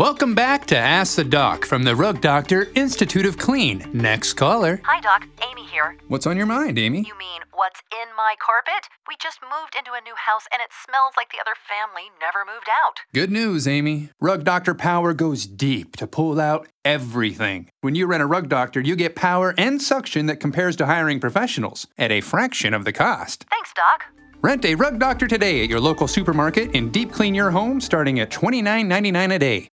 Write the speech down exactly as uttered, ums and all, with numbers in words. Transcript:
Welcome back to Ask the Doc from the Rug Doctor Institute of Clean. Next caller. Hi, Doc. Amy here. What's on your mind, Amy? You mean, what's in my carpet? We just moved into a new house and it smells like the other family never moved out. Good news, Amy. Rug Doctor Power goes deep to pull out everything. When you rent a Rug Doctor, you get power and suction that compares to hiring professionals at a fraction of the cost. Thanks, Doc. Rent a Rug Doctor today at your local supermarket and deep clean your home starting at twenty-nine ninety-nine a day.